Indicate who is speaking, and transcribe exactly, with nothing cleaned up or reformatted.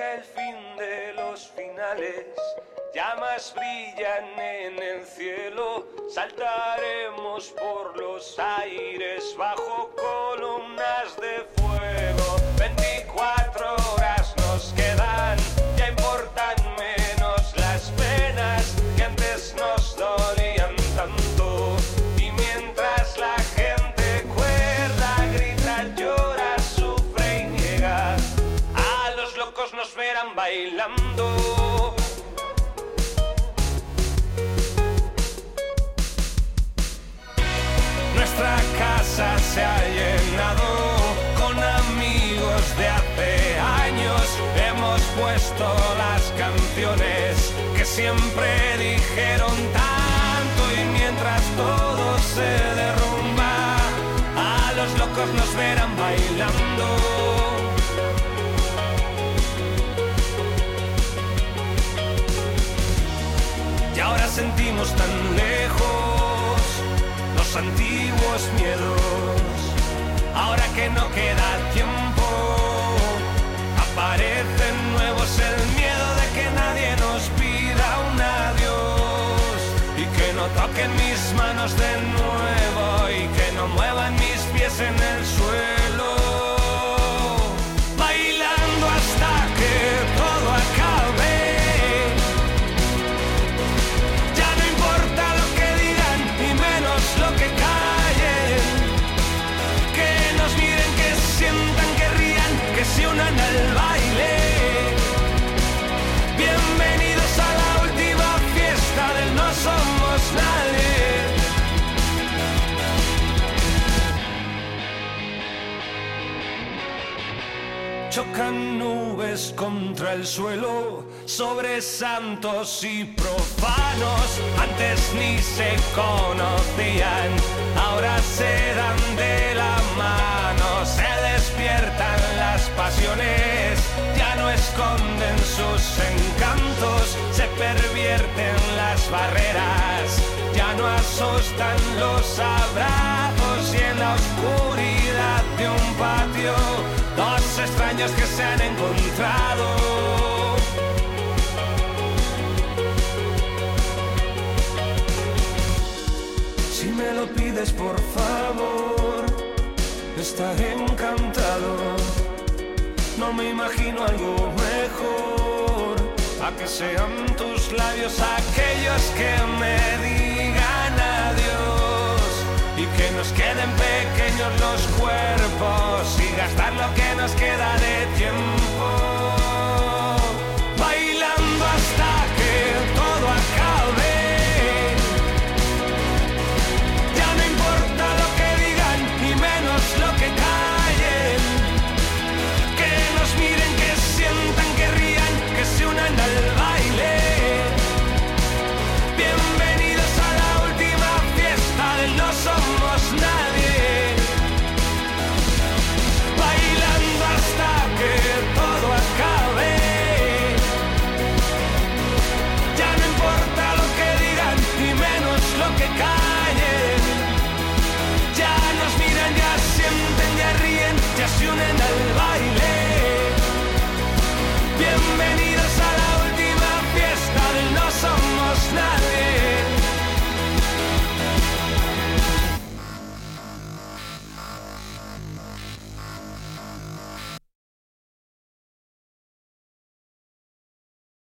Speaker 1: acerca el fin de los finales, llamas brillan en el cielo, saltaremos por los aires bajo columnas de fuego. veinticuatro horas nos quedan, ya importan menos las penas que antes nos dolían tanto. Y mientras la gente cuerda, grita, llora, sufre y niega, a los locos nos verán bailando. Nuestra casa se ha llenado con amigos de hace años. Hemos puesto las canciones que siempre dijeron tanto. Y mientras todo se derrumba, a los locos nos verán bailando. Y ahora sentimos tan lejos los antiguos miedos. Ahora que no queda tiempo, aparecen nuevos. El miedo de que nadie nos pida un adiós, y que no toquen mis manos de nuevo, y que no muevan mis pies en el suelo. Bailando hasta que todo acabe. Lo que callen, que nos miren, que sientan, que rían, que se unan al baile. Bienvenidos a la última fiesta del No Somos Nadie. Chocan nubes contra el suelo, sobre santos y profanos. Antes ni se conocían, ahora se dan de la mano. Se despiertan las pasiones, ya no esconden sus encantos. Se pervierten las barreras, ya no asustan los abrazos. Y en la oscuridad de un patio, dos extraños que se han encontrado. Si me lo pides, por favor, estaré encantado. No me imagino algo mejor, a que sean tus labios aquellos que me digan adiós, y que nos queden pequeños los cuerpos, y gastar lo que nos queda de